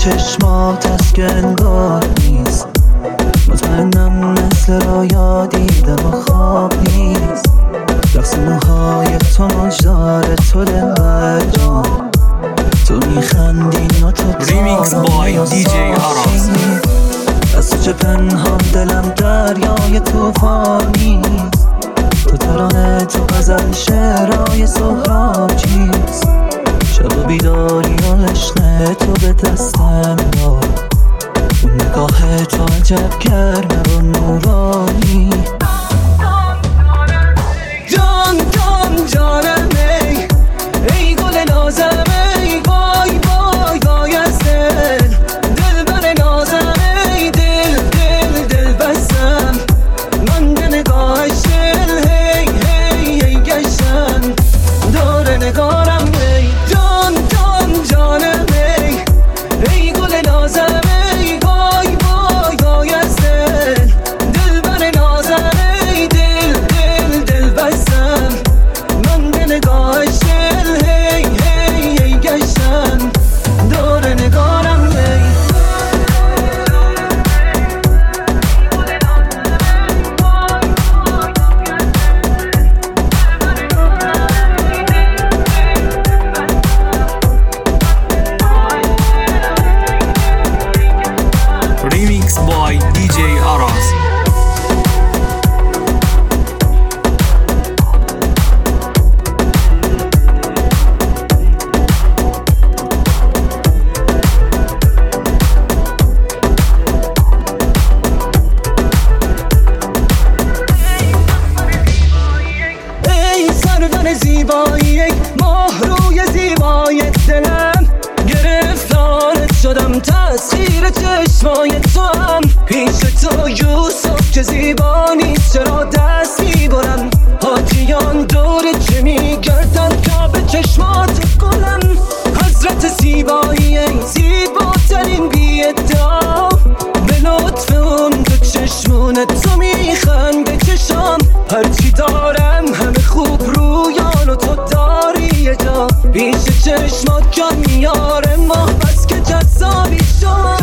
چشمات هست که انگار نیست. مطمئنم مثل رویا دیدم و خواب نیست. رقص موهای تو مجدار تو دلبر جان، تو میخندی و تو ریمیکس بای دی جی آراز. از تو چه پنهان دلم دریای توفانیست. تو ترانه تو غزل شعرهای سهراب چیست. شب و بیداری و عشق تو به دستم داد. اون نگاه تو عجب گرمه و نورانی. جان جان جانم ای گل نازم ای وای وای وای از دل. دل بر نازم ای دل دل دل بستم من به نگاهش دل هی هی هی گشتم دور نگارم ای جان جان جانم ای گل نازم ای وای وای وای از دل. دل بر نازم ای دل دل دل بستم من به نگاهش دل هی هی هی گشتم دور نگارم ای. ریمیکس بای دی جی آراز. ای سرور زیبایی یک ماه روی زیبای دلم، گرفتارت شدم تسخیر چشمای تو هم. پیش تو یوسف که زیبا نیست چرا دست میبرم. حاجیان دور چه میگردن که به چشمات گلم. حضرت زیبایی ای زیباترین بی ادعا، به لطف اون دو چشمونت تو میخنده چشام. هرچی دارم همه خوب رویان و تو داری یه جا. پیش چشمات جان میاره ماه بس که جذابی شما.